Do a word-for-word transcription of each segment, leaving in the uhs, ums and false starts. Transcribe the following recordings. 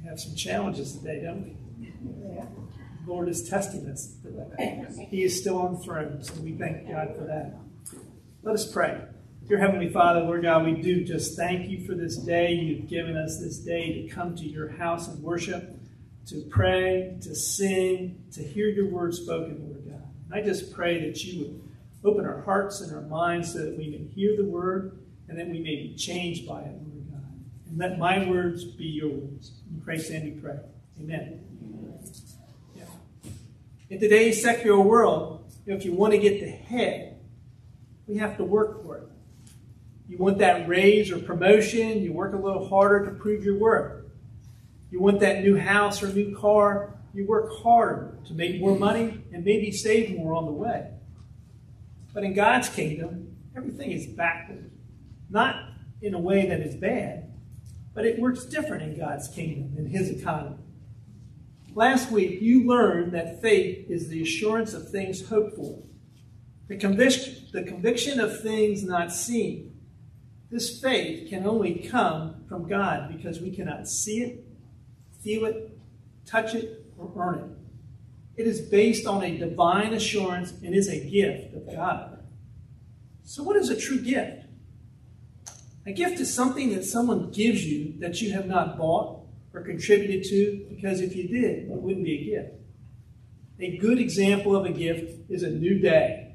have some challenges today, don't we? Yeah. The Lord is testing us. He is still on the throne, so we thank God for that. Let us pray. Dear Heavenly Father, Lord God, we do just thank you for this day. You've given us this day to come to your house and worship, to pray, to sing, to hear your word spoken, Lord God. And I just pray that you would open our hearts and our minds so that we may hear the word and that we may be changed by it, Lord God. And let my words be your words. In Christ's name we pray. Amen. Amen. Yeah. In today's secular world, you know, if you want to get ahead, we have to work for it. You want that raise or promotion, you work a little harder to prove your worth. You want that new house or new car, you work harder to make more money and maybe save more on the way. But in God's kingdom, everything is backward. Not in a way that is bad, but it works different in God's kingdom, in his economy. Last week, you learned that faith is the assurance of things hoped for, the conviction, the conviction of things not seen. This faith can only come from God because we cannot see it, feel it, touch it, or earn it. It is based on a divine assurance and is a gift of God. So what is a true gift? A gift is something that someone gives you that you have not bought or contributed to, because if you did, it wouldn't be a gift. A good example of a gift is a new day.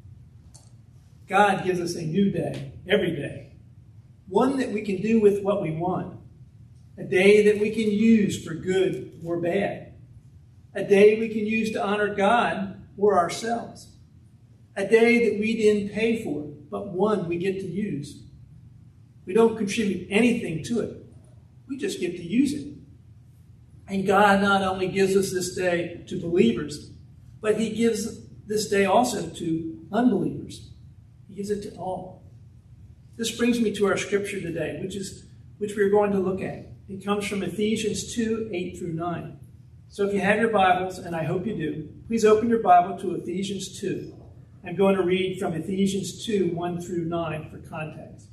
God gives us a new day every day. One that we can do with what we want. A day that we can use for good or bad. A day we can use to honor God or ourselves. A day that we didn't pay for, but one we get to use. We don't contribute anything to it. We just get to use it. And God not only gives us this day to believers, but he gives this day also to unbelievers. He gives it to all. This brings me to our scripture today, which is which we're going to look at. It comes from Ephesians two, eight through nine. So if you have your Bibles, and I hope you do, please open your Bible to Ephesians two. I'm going to read from Ephesians two, one through nine for context.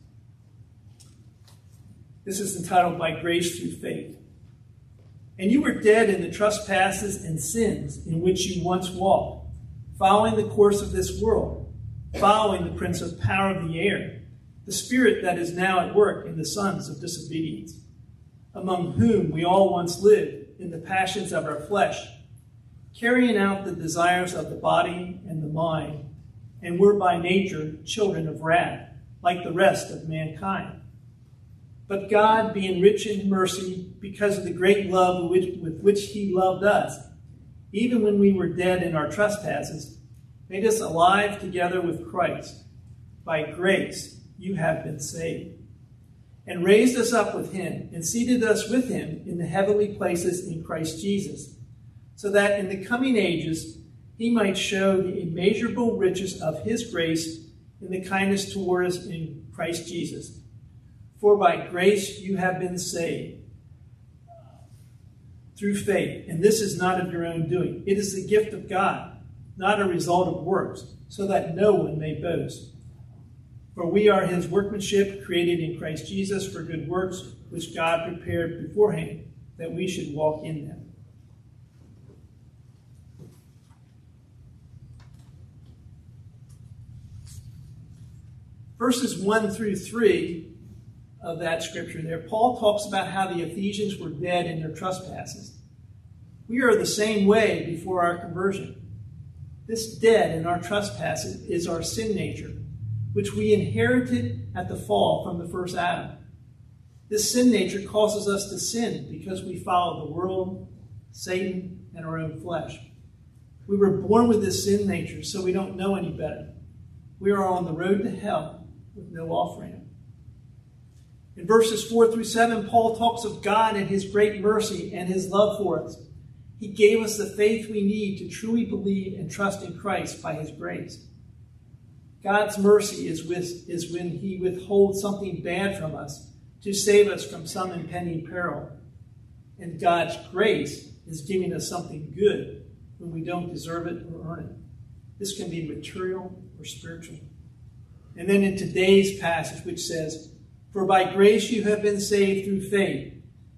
This is entitled By Grace Through Faith. And you were dead in the trespasses and sins in which you once walked, following the course of this world, following the prince of power of the air, the spirit that is now at work in the sons of disobedience, among whom we all once lived in the passions of our flesh, carrying out the desires of the body and the mind, and were by nature children of wrath, like the rest of mankind. But God, being rich in mercy, because of the great love with which he loved us, even when we were dead in our trespasses, made us alive together with Christ. By grace you have been saved, and raised us up with him, and seated us with him in the heavenly places in Christ Jesus, so that in the coming ages he might show the immeasurable riches of his grace in the kindness toward us in Christ Jesus. For by grace you have been saved through faith, and this is not of your own doing. It is the gift of God, not a result of works, so that no one may boast. For we are his workmanship, created in Christ Jesus for good works, which God prepared beforehand, that we should walk in them. Verses one through three of that scripture there, Paul talks about how the Ephesians were dead in their trespasses. We are the same way before our conversion. This dead in our trespasses is our sin nature, which we inherited at the fall from the first Adam. This sin nature causes us to sin because we follow the world, Satan, and our own flesh. We were born with this sin nature, so we don't know any better. We are on the road to hell with no off-ramp. In verses four through seven, Paul talks of God and his great mercy and his love for us. He gave us the faith we need to truly believe and trust in Christ by his grace. God's mercy is, with, is when he withholds something bad from us to save us from some impending peril. And God's grace is giving us something good when we don't deserve it or earn it. This can be material or spiritual. And then in today's passage, which says, For by grace you have been saved through faith,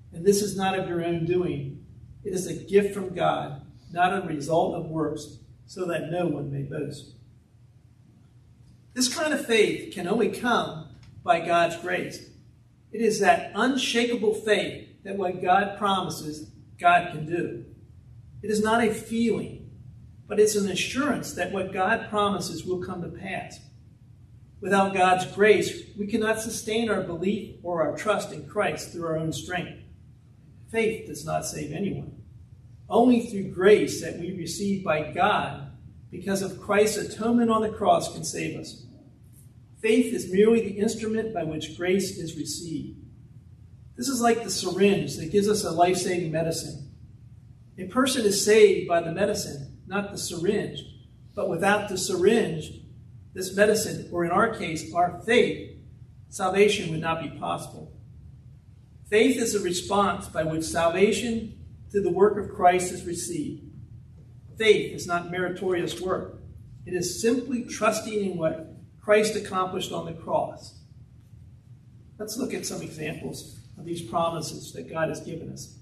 And this is not of your own doing. It is a gift from God, not a result of works, so that no one may boast. This kind of faith can only come by God's grace. It is that unshakable faith that what God promises, God can do. It is not a feeling, but it's an assurance that what God promises will come to pass. Without God's grace, we cannot sustain our belief or our trust in Christ through our own strength. Faith does not save anyone. Only through grace that we receive by God, because of Christ's atonement on the cross, can save us. Faith is merely the instrument by which grace is received. This is like the syringe that gives us a life-saving medicine. A person is saved by the medicine, not the syringe. But without the syringe, this medicine, or in our case, our faith, salvation would not be possible. Faith is a response by which salvation through the work of Christ is received. Faith is not meritorious work. It is simply trusting in what Christ accomplished on the cross. Let's look at some examples of these promises that God has given us.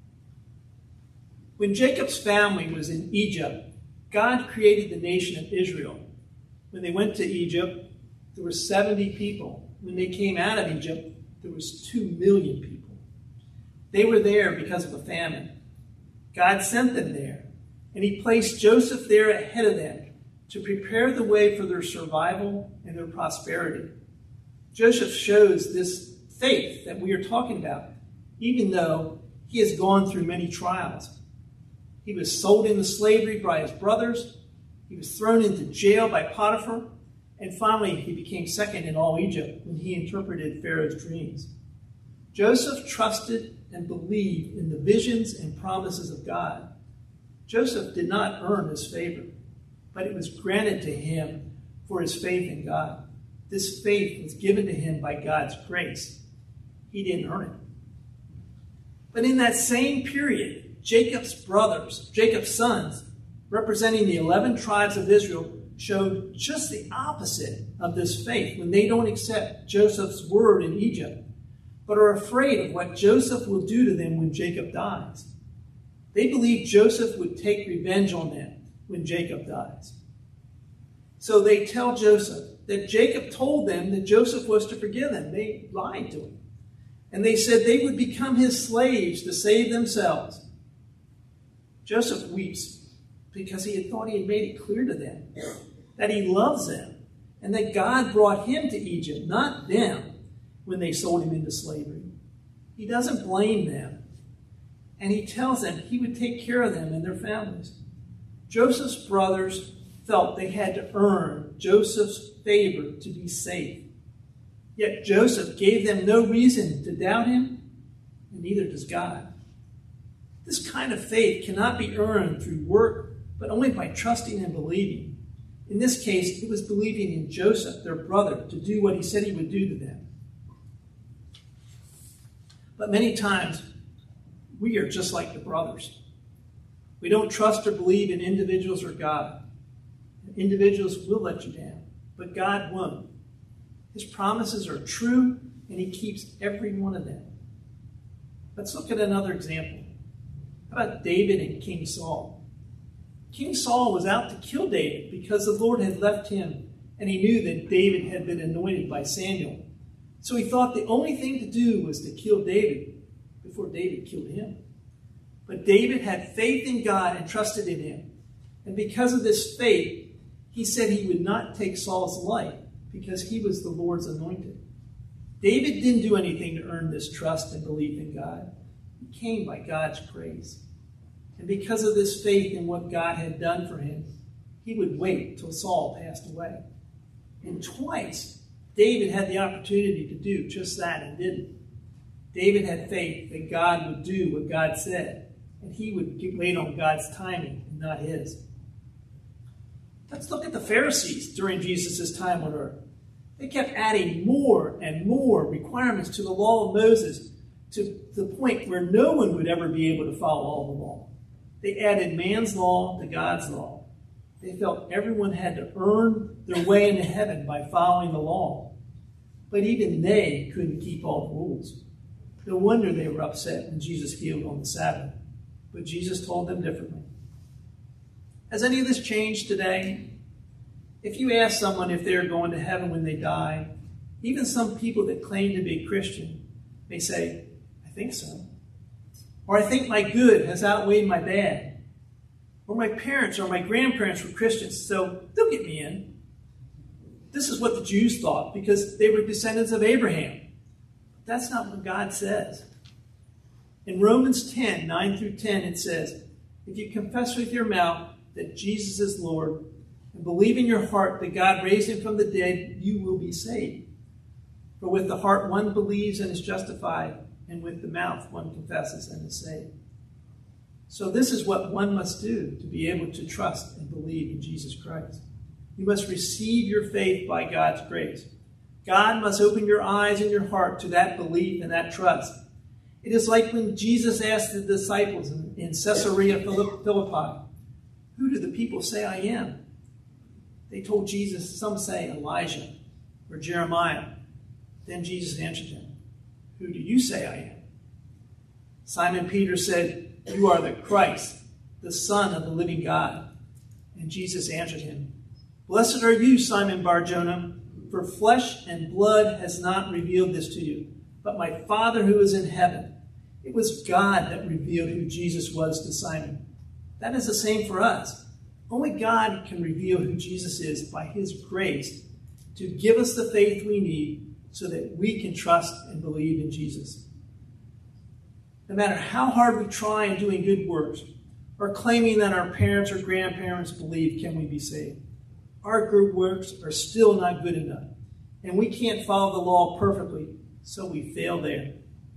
When Jacob's family was in Egypt, God created the nation of Israel. When they went to Egypt, there were seventy people. When they came out of Egypt, there was two million people. They were there because of a famine. God sent them there, and he placed Joseph there ahead of them to prepare the way for their survival and their prosperity. Joseph shows this faith that we are talking about, even though he has gone through many trials. He was sold into slavery by his brothers. He was thrown into jail by Potiphar. And finally, he became second in all Egypt when he interpreted Pharaoh's dreams. Joseph trusted and believed in the visions and promises of God. Joseph did not earn this favor, but it was granted to him for his faith in God. This faith was given to him by God's grace. He didn't earn it. But in that same period, Jacob's brothers, Jacob's sons, representing the eleven tribes of Israel, showed just the opposite of this faith when they don't accept Joseph's word in Egypt, but are afraid of what Joseph will do to them when Jacob dies. They believe Joseph would take revenge on them when Jacob dies. So they tell Joseph that Jacob told them that Joseph was to forgive them. They lied to him. And they said they would become his slaves to save themselves. Joseph weeps because he had thought he had made it clear to them that he loves them and that God brought him to Egypt, not them, when they sold him into slavery. He doesn't blame them. And he tells them he would take care of them and their families. Joseph's brothers felt they had to earn Joseph's favor to be safe. Yet Joseph gave them no reason to doubt him, and neither does God. This kind of faith cannot be earned through work, but only by trusting and believing. In this case, it was believing in Joseph, their brother, to do what he said he would do to them. But many times, we are just like the brothers. We don't trust or believe in individuals or God. Individuals will let you down, but God won't. His promises are true, and he keeps every one of them. Let's look at another example. How about David and King Saul? King Saul was out to kill David because the Lord had left him, and he knew that David had been anointed by Samuel. So he thought the only thing to do was to kill David before David killed him. But David had faith in God and trusted in him. And because of this faith, he said he would not take Saul's life because he was the Lord's anointed. David didn't do anything to earn this trust and belief in God. It came by God's grace. And because of this faith in what God had done for him, he would wait till Saul passed away. And twice, David had the opportunity to do just that and didn't. David had faith that God would do what God said, and he would wait on God's timing and not his. Let's look at the Pharisees during Jesus' time on earth. They kept adding more and more requirements to the law of Moses to the point where no one would ever be able to follow all the law. They added man's law to God's law. They felt everyone had to earn their way into heaven by following the law. But even they couldn't keep all the rules. No wonder they were upset when Jesus healed on the Sabbath. But Jesus told them differently. Has any of this changed today? If you ask someone if they're going to heaven when they die, even some people that claim to be Christian may say, I think so. Or I think my good has outweighed my bad. Or my parents or my grandparents were Christians, so they'll get me in. This is what the Jews thought because they were descendants of Abraham. But that's not what God says. In Romans ten, nine through ten, it says, if you confess with your mouth that Jesus is Lord and believe in your heart that God raised him from the dead, you will be saved. For with the heart one believes and is justified, and with the mouth one confesses and is saved. So this is what one must do to be able to trust and believe in Jesus Christ. You must receive your faith by God's grace. God must open your eyes and your heart to that belief and that trust. It is like when Jesus asked the disciples in, in Caesarea Philippi, who do the people say I am? They told Jesus, some say Elijah or Jeremiah. Then Jesus answered him, who do you say I am? Simon Peter said, you are the Christ, the Son of the living God. And Jesus answered him, blessed are you, Simon Bar-Jonah, for flesh and blood has not revealed this to you, but my Father who is in heaven. It was God that revealed who Jesus was to Simon. That is the same for us. Only God can reveal who Jesus is by his grace to give us the faith we need so that we can trust and believe in Jesus. No matter how hard we try in doing good works or claiming that our parents or grandparents believe, can we be saved? Our good works are still not good enough, and we can't follow the law perfectly, so we fail there.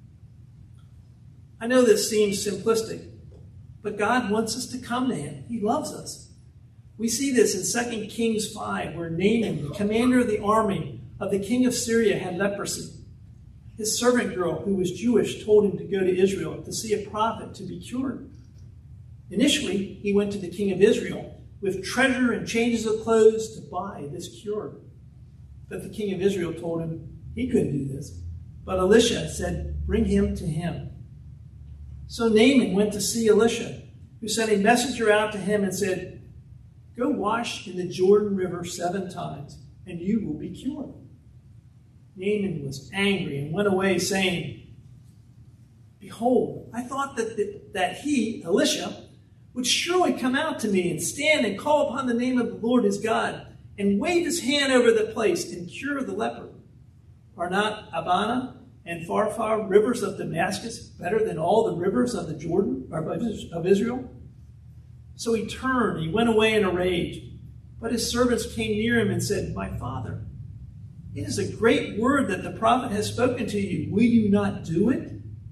I know this seems simplistic, but God wants us to come to him. He loves us. We see this in Second Kings five, where Naaman, the commander of the army of the king of Syria, had leprosy. His servant girl, who was Jewish, told him to go to Israel to see a prophet to be cured. Initially, he went to the king of Israel with treasure and changes of clothes to buy this cure. But the king of Israel told him he couldn't do this. But Elisha said, bring him to him. So Naaman went to see Elisha, who sent a messenger out to him and said, go wash in the Jordan River seven times, and you will be cured. Naaman was angry and went away, saying, behold, I thought that, that, that he, Elisha, would surely come out to me and stand and call upon the name of the Lord his God and wave his hand over the place and cure the leper. Are not Abana and Pharpar, rivers of Damascus, better than all the rivers of the Jordan or of Israel? So he turned, he went away in a rage. But his servants came near him and said, my father, it is a great word that the prophet has spoken to you. Will you not do it?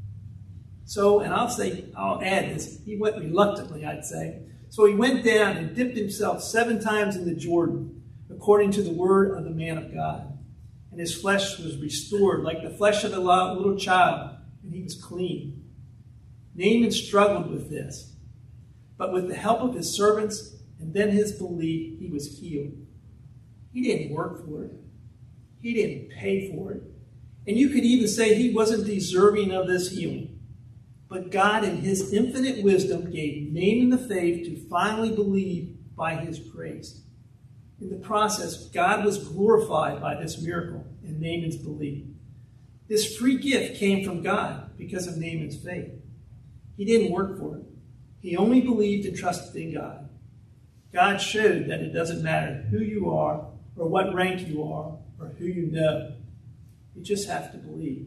So, and I'll say, I'll add this, he went reluctantly, I'd say. So he went down and dipped himself seven times in the Jordan, according to the word of the man of God. And his flesh was restored like the flesh of a little child, and he was clean. Naaman struggled with this, but with the help of his servants and then his belief, he was healed. He didn't work for it. He didn't pay for it. And you could even say he wasn't deserving of this healing. But God, in his infinite wisdom, gave Naaman the faith to finally believe by his grace. In the process, God was glorified by this miracle in Naaman's belief. This free gift came from God because of Naaman's faith. He didn't work for it. He only believed and trusted in God. God showed that it doesn't matter who you are or what rank you are or who you know. You just have to believe.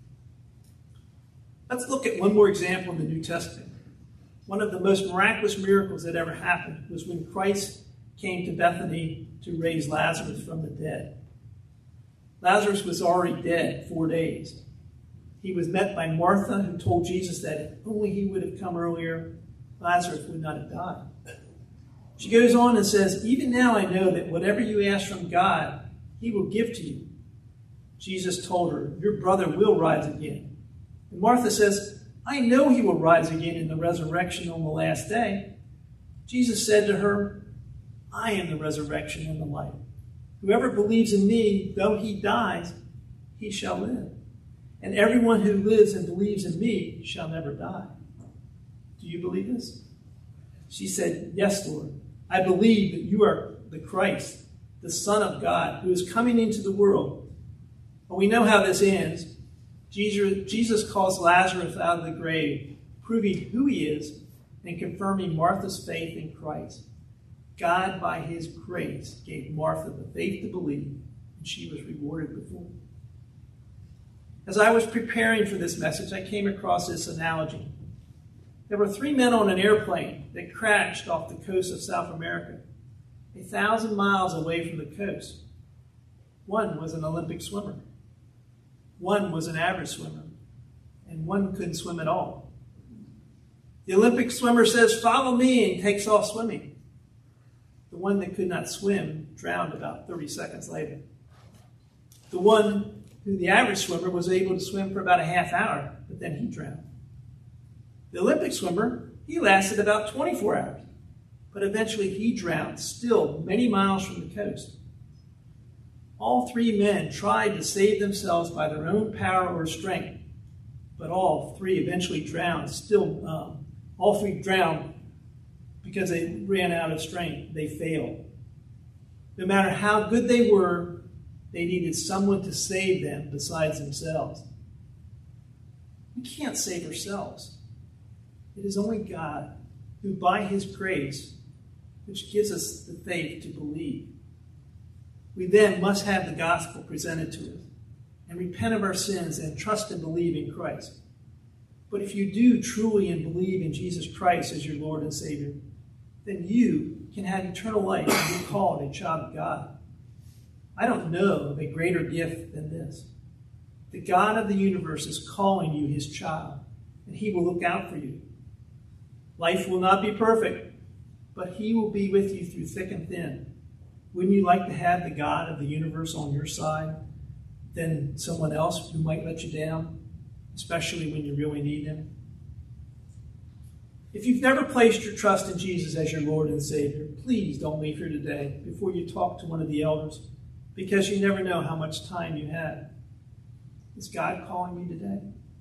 Let's look at one more example in the New Testament. One of the most miraculous miracles that ever happened was when Christ came to Bethany to raise Lazarus from the dead. Lazarus was already dead four days. He was met by Martha, who told Jesus that if only he would have come earlier, Lazarus would not have died. She goes on and says, even now I know that whatever you ask from God, he will give to you. Jesus told her, your brother will rise again. And Martha says, I know he will rise again in the resurrection on the last day. Jesus said to her, I am the resurrection and the life. Whoever believes in me, though he dies, he shall live. and everyone who lives and believes in me shall never die. Do you believe this? She said, yes, Lord. I believe that you are the Christ, the Son of God, who is coming into the world. But we know how this ends. Jesus, Jesus calls Lazarus out of the grave, proving who he is and confirming Martha's faith in Christ. God, by his grace, gave Martha the faith to believe, and she was rewarded before. As I was preparing for this message, I came across this analogy. There were three men on an airplane that crashed off the coast of South America, a thousand miles away from the coast. One was an Olympic swimmer. One was an average swimmer. And one couldn't swim at all. The Olympic swimmer says, follow me, and takes off swimming. The one that could not swim drowned about thirty seconds later. The one who the average swimmer was able to swim for about a half hour, but then he drowned. The Olympic swimmer, he lasted about twenty-four hours, but eventually he drowned, still many miles from the coast. All three men tried to save themselves by their own power or strength, but all three eventually drowned, still, um, all three drowned because they ran out of strength. They failed. No matter how good they were, they needed someone to save them besides themselves. We can't save ourselves. It is only God who, by his grace, which gives us the faith to believe. We then must have the gospel presented to us and repent of our sins and trust and believe in Christ. But if you do truly and believe in Jesus Christ as your Lord and Savior, then you can have eternal life and be called a child of God. I don't know of a greater gift than this. The God of the universe is calling you his child, and he will look out for you. Life will not be perfect, but he will be with you through thick and thin. Wouldn't you like to have the God of the universe on your side than someone else who might let you down, especially when you really need him? If you've never placed your trust in Jesus as your Lord and Savior, please don't leave here today before you talk to one of the elders, because you never know how much time you have. Is God calling you today?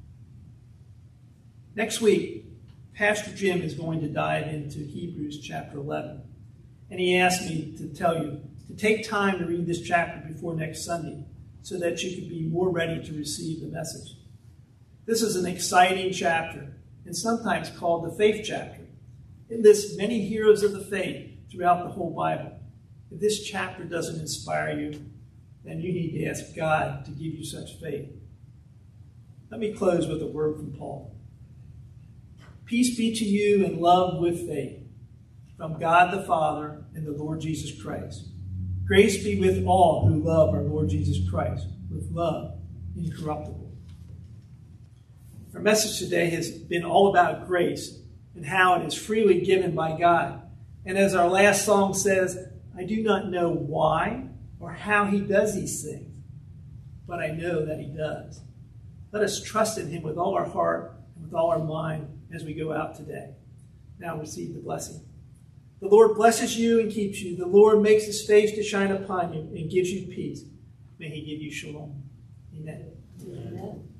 Next week, Pastor Jim is going to dive into Hebrews chapter eleven. And he asked me to tell you to take time to read this chapter before next Sunday so that you could be more ready to receive the message. This is an exciting chapter and sometimes called the faith chapter. It lists many heroes of the faith throughout the whole Bible. If this chapter doesn't inspire you, then you need to ask God to give you such faith. Let me close with a word from Paul. Peace be to you and love with faith, from God the Father and the Lord Jesus Christ. Grace be with all who love our Lord Jesus Christ, with love incorruptible. Our message today has been all about grace and how it is freely given by God. And as our last song says, I do not know why or how he does these things, but I know that he does. Let us trust in him with all our heart and with all our mind as we go out today. Now receive the blessing. The Lord blesses you and keeps you. The Lord makes his face to shine upon you and gives you peace. May he give you shalom. Amen. Amen.